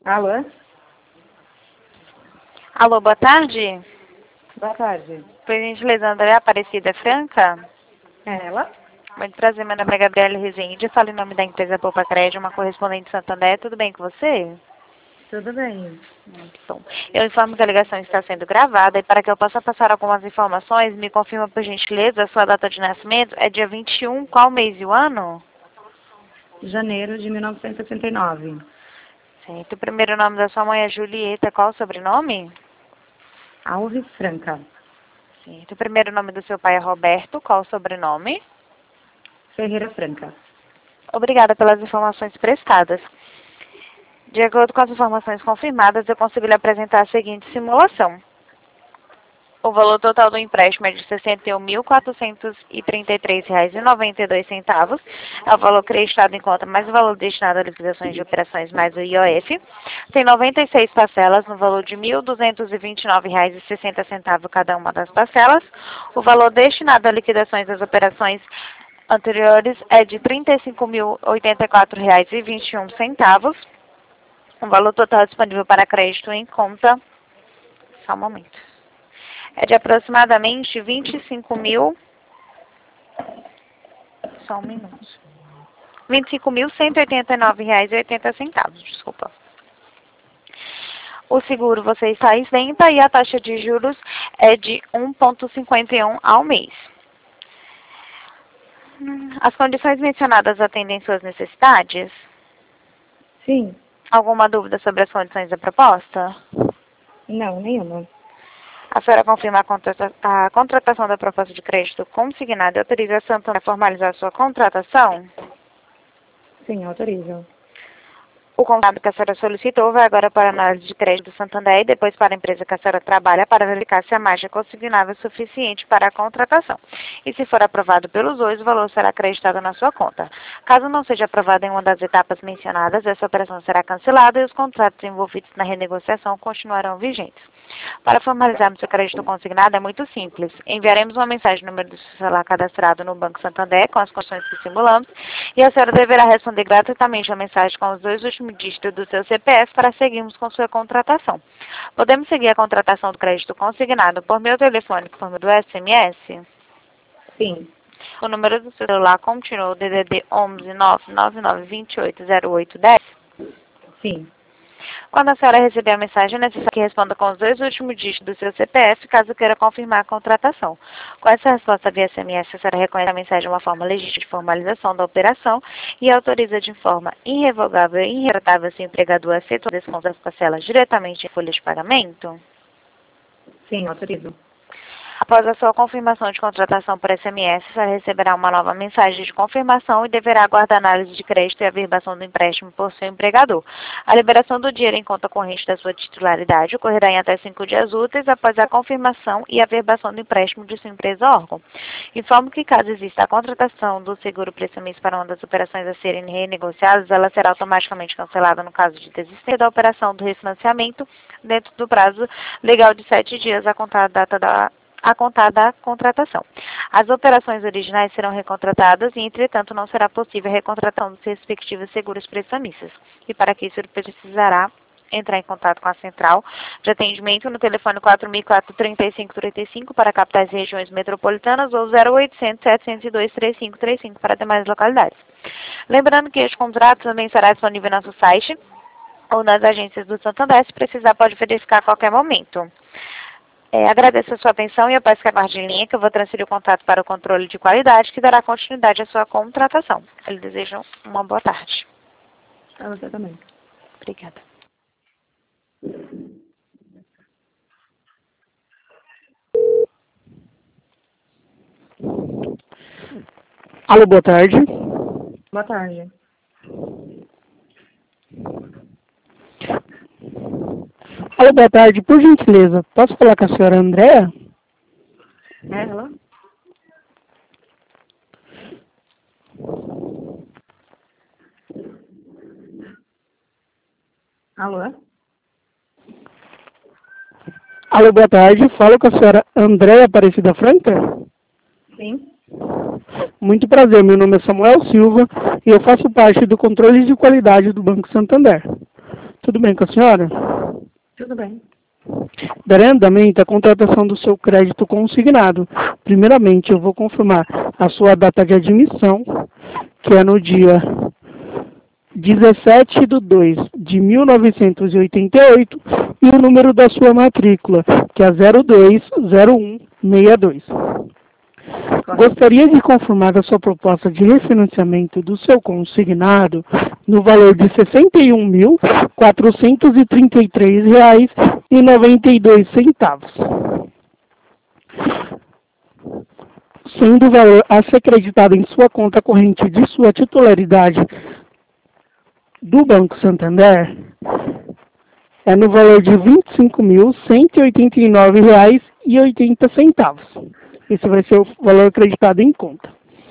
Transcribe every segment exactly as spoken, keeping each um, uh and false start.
Alô? Alô, boa tarde. Boa tarde. Por gentileza, André Aparecida Franca. É ela? Muito prazer, meu nome é Gabriela Rezende. Falo em nome da empresa Poupa Crédito, uma correspondente de Santander. Tudo bem com você? Tudo bem. Muito bom. Eu informo que a ligação está sendo gravada e para que eu possa passar algumas informações, me confirma por gentileza, a sua data de nascimento é dia vinte e um, qual mês e o ano? Janeiro de mil novecentos e sessenta e nove. Certo. O primeiro nome da sua mãe é Julieta, qual o sobrenome? Alves Franca. Certo. O primeiro nome do seu pai é Roberto, qual o sobrenome? Ferreira Franca. Obrigada pelas informações prestadas. De acordo com as informações confirmadas, eu consigo lhe apresentar a seguinte simulação. O valor total do empréstimo é de sessenta e um mil, quatrocentos e trinta e três reais e noventa e dois centavos. É o valor creditado em conta mais o valor destinado a liquidações de operações mais o I O F. Tem noventa e seis parcelas no valor de mil duzentos e vinte e nove reais e sessenta centavos cada uma das parcelas. O valor destinado a liquidações das operações anteriores é de trinta e cinco mil, oitenta e quatro reais e vinte e um centavos. O valor total disponível para crédito em conta, só um momento, é de aproximadamente vinte e cinco mil, só um minuto, vinte e cinco mil, cento e oitenta e nove reais e oitenta centavos, desculpa. O seguro você está isenta e a taxa de juros é de um vírgula cinquenta e um ao mês. As condições mencionadas atendem suas necessidades? Sim. Alguma dúvida sobre as condições da proposta? Não, nenhuma. A senhora confirma a, contrata a contratação da proposta de crédito consignada e autoriza a Santander a formalizar sua contratação? Sim, autorizo. O contrato que a senhora solicitou vai agora para a análise de crédito do Santander e depois para a empresa que a senhora trabalha para verificar se a margem consignável é suficiente para a contratação. E se for aprovado pelos dois, o valor será acreditado na sua conta. Caso não seja aprovado em uma das etapas mencionadas, essa operação será cancelada e os contratos envolvidos na renegociação continuarão vigentes. Para formalizarmos o crédito consignado é muito simples. Enviaremos uma mensagem no número do seu celular cadastrado no Banco Santander com as condições que simulamos e a senhora deverá responder gratuitamente a mensagem com os dois últimos dígitos do seu C P F para seguirmos com sua contratação. Podemos seguir a contratação do crédito consignado por meio telefônico por meio do S M S? Sim. O número do seu celular continua o D D D onze, nove nove nove, vinte e oito, zero oito, dez? Sim. Quando a senhora receber a mensagem, é necessário que responda com os dois últimos dígitos do seu C P F, caso queira confirmar a contratação. Com essa resposta via S M S, a senhora reconhece a mensagem de uma forma legítima de formalização da operação e autoriza de forma irrevogável e irretratável se o empregador aceita o desconto das parcelas diretamente em folha de pagamento? Sim, autorizo. Após a sua confirmação de contratação por S M S, você receberá uma nova mensagem de confirmação e deverá aguardar a análise de crédito e a averbação do empréstimo por seu empregador. A liberação do dinheiro em conta corrente da sua titularidade ocorrerá em até cinco dias úteis após a confirmação e averbação do empréstimo de sua empresa órgão. Informo que caso exista a contratação do seguro por esse mês para uma das operações a serem renegociadas, ela será automaticamente cancelada no caso de desistência da operação do refinanciamento dentro do prazo legal de sete dias a contar da data da a contar da contratação. As operações originais serão recontratadas e, entretanto, não será possível a recontratação dos respectivos seguros prestamistas. E para que isso, ele precisará entrar em contato com a central de atendimento no telefone quatro mil e quatro, trinta e cinco, trinta e cinco para capitais e regiões metropolitanas ou zero oitocentos, setecentos e dois, trinta e cinco trinta e cinco para demais localidades. Lembrando que este contrato também será disponível no nosso site ou nas agências do Santander. Se precisar, pode verificar a qualquer momento. É, agradeço a sua atenção e eu peço que aguarde em linha que eu vou transferir o contato para o controle de qualidade que dará continuidade à sua contratação. Eles desejam uma boa tarde. Para você também. Obrigada. Alô, boa tarde. Boa tarde. Alô, boa tarde. Por gentileza, posso falar com a senhora Andréa? É ela? Alô? Alô, boa tarde. Falo com a senhora Andréa Aparecida Franca? Sim. Muito prazer, meu nome é Samuel Silva e eu faço parte do controle de qualidade do Banco Santander. Tudo Tudo bem com a senhora? Tudo bem. Darei andamento à contratação do seu crédito consignado. Primeiramente, eu vou confirmar a sua data de admissão, que é no dia dezessete de dois de mil novecentos e oitenta e oito, e o número da sua matrícula, que é zero dois zero um seis dois. Gostaria de confirmar a sua proposta de refinanciamento do seu consignado no valor de sessenta e um mil, quatrocentos e trinta e três reais e noventa e dois centavos. Sendo o valor a ser creditado em sua conta corrente de sua titularidade do Banco Santander, é no valor de vinte e cinco mil, cento e oitenta e nove reais e oitenta centavos. Esse vai ser o valor acreditado em conta.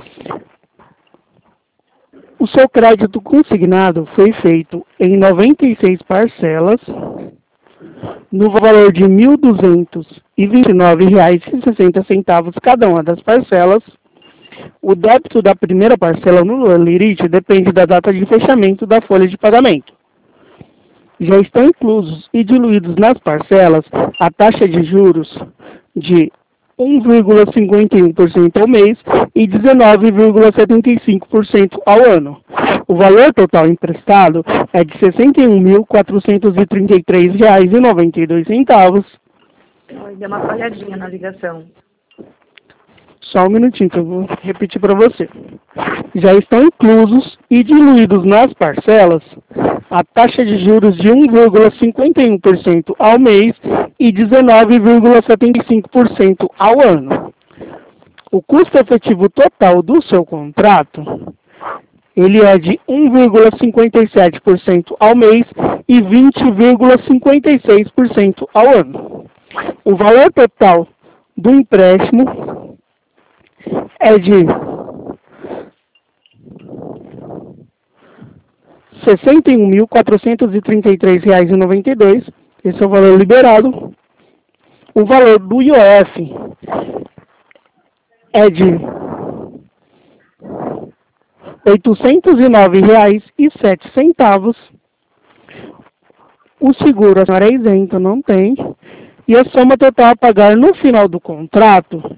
O seu crédito consignado foi feito em noventa e seis parcelas, no valor de mil duzentos e vinte e nove reais e sessenta centavos cada uma das parcelas. O débito da primeira parcela no lerite depende da data de fechamento da folha de pagamento. Já estão inclusos e diluídos nas parcelas a taxa de juros de um vírgula cinquenta e um por cento ao mês e dezenove vírgula setenta e cinco por cento ao ano. O valor total emprestado é de sessenta e um mil, quatrocentos e trinta e três reais e noventa e dois centavos. Deu uma falhadinha na ligação. Só um minutinho que eu vou repetir para você. Já estão inclusos e diluídos nas parcelas a taxa de juros de um vírgula cinquenta e um por cento ao mês e dezenove vírgula setenta e cinco por cento ao ano. O custo efetivo total do seu contrato, ele é de um vírgula cinquenta e sete por cento ao mês e vinte vírgula cinquenta e seis por cento ao ano. O valor total do empréstimo é de sessenta e um mil, quatrocentos e trinta e três reais e noventa e dois centavos. Esse é o valor liberado. O valor do I O F é de oitocentos e nove reais e sete centavos. O seguro a senhora é isento, não tem. E a soma total a pagar no final do contrato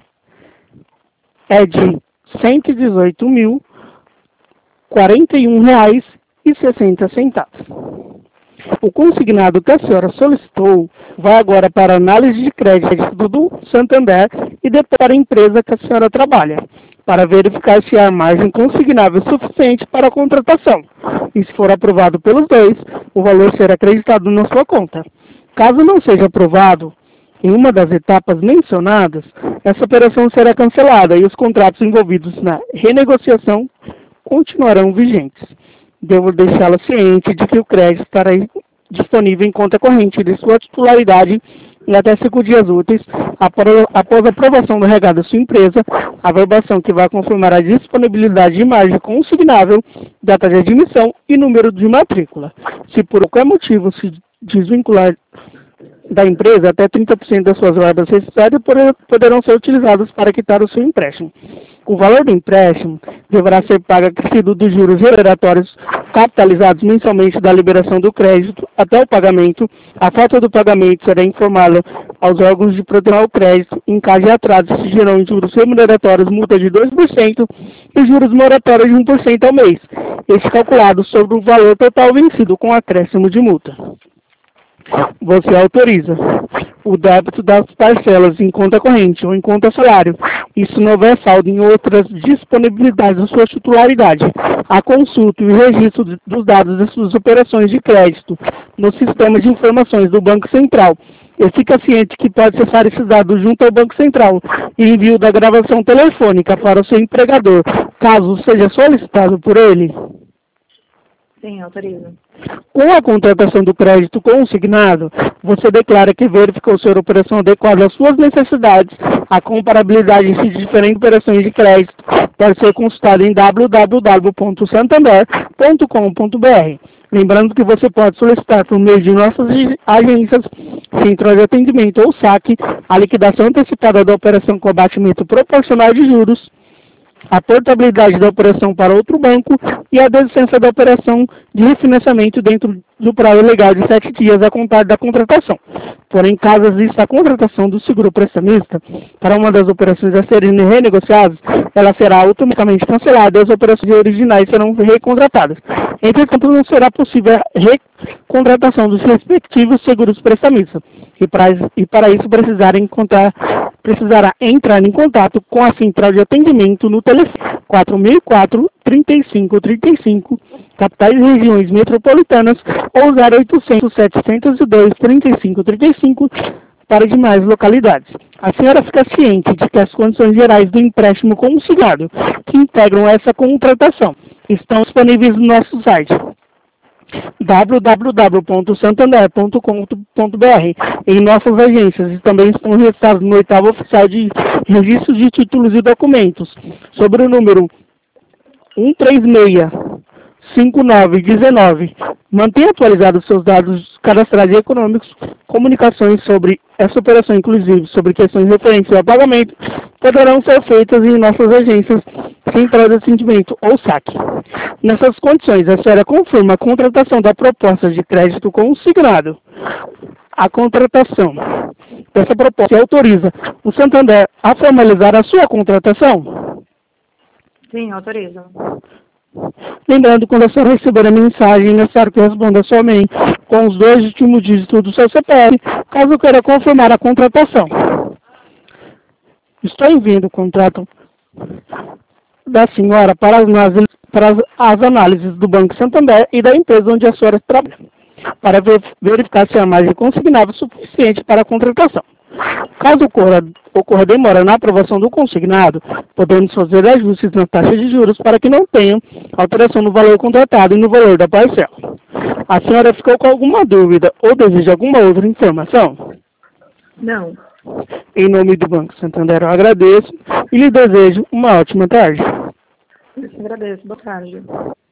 é de cento e dezoito mil, quarenta e um reais e sessenta centavos. O consignado que a senhora solicitou vai agora para a análise de crédito do Santander e depois para a empresa que a senhora trabalha, para verificar se há margem consignável suficiente para a contratação. E se for aprovado pelos dois, o valor será acreditado na sua conta. Caso não seja aprovado em uma das etapas mencionadas, essa operação será cancelada e os contratos envolvidos na renegociação continuarão vigentes. Devo deixá-la ciente de que o crédito estará disponível em conta corrente de sua titularidade em até cinco dias úteis após a aprovação do regado da sua empresa, a verbação que vai confirmar a disponibilidade de margem consignável, data de admissão e número de matrícula. Se por qualquer motivo se desvincular da empresa, até trinta por cento das suas verbas necessárias poderão ser utilizadas para quitar o seu empréstimo. O valor do empréstimo deverá ser pago acrescido dos juros remuneratórios capitalizados mensalmente da liberação do crédito até o pagamento. A falta do pagamento será informada aos órgãos de proteção ao crédito. Em caso de atraso, se gerarão em juros remuneratórios multa de dois por cento e juros moratórios de um por cento ao mês. Este calculado sobre o valor total vencido com acréscimo de multa. Você autoriza o débito das parcelas em conta corrente ou em conta salário. Isso não houver saldo em outras disponibilidades da sua titularidade. A consulta e o registro dos dados das suas operações de crédito no sistema de informações do Banco Central. E fica ciente que pode acessar esses dados junto ao Banco Central e envio da gravação telefônica para o seu empregador, caso seja solicitado por ele. Sim, autoriza. Com a contratação do crédito consignado, você declara que verificou ser operação adequada às suas necessidades. A comparabilidade de diferentes operações de crédito pode ser consultada em w w w ponto santander ponto com ponto b r. Lembrando que você pode solicitar por meio de nossas agências, central de atendimento ou saque, a liquidação antecipada da operação com abatimento proporcional de juros a portabilidade da operação para outro banco e a desistência da operação de refinanciamento dentro do prazo legal de sete dias a contar da contratação. Porém, caso exista a contratação do seguro prestamista para uma das operações a serem renegociadas, ela será automaticamente cancelada e as operações originais serão recontratadas. Entretanto, não será possível a recontratação dos respectivos seguros prestamistas e para, e para isso precisar encontrar, precisará entrar em contato com a central de atendimento no telefone quatro mil e quatro, trinta e cinco trinta e cinco, capitais e regiões metropolitanas, ou zero oitocentos, setecentos e dois, trinta e cinco trinta e cinco para demais localidades. A senhora fica ciente de que as condições gerais do empréstimo consignado que integram essa contratação estão disponíveis no nosso site w w w ponto santander ponto com ponto b r em nossas agências e também estão registrados no oitavo oficial de registro de títulos e documentos sobre o número um três seis, cinco nove um nove. Mantenha atualizados seus dados cadastrais e econômicos. Comunicações sobre essa operação, inclusive sobre questões referentes ao pagamento, poderão ser feitas em nossas agências central de atendimento ou saque. Nessas condições, a senhora confirma a contratação da proposta de crédito consignado. A contratação dessa proposta autoriza o Santander a formalizar a sua contratação? Sim, autoriza. Lembrando, quando a senhora receber a mensagem, é necessário que responda somente com os dois últimos dígitos do seu C P F, caso queira confirmar a contratação. Estou enviando o contrato da senhora para as, para as análises do Banco Santander e da empresa onde a senhora trabalha, para ver, verificar se a margem consignável é suficiente para a contratação. Caso ocorra, ocorra demora na aprovação do consignado, podemos fazer ajustes na taxa de juros para que não tenha alteração no valor contratado e no valor da parcela. A senhora ficou com alguma dúvida ou deseja alguma outra informação? Não. Em nome do Banco Santander, eu agradeço e lhe desejo uma ótima tarde. Eu te agradeço. Boa tarde.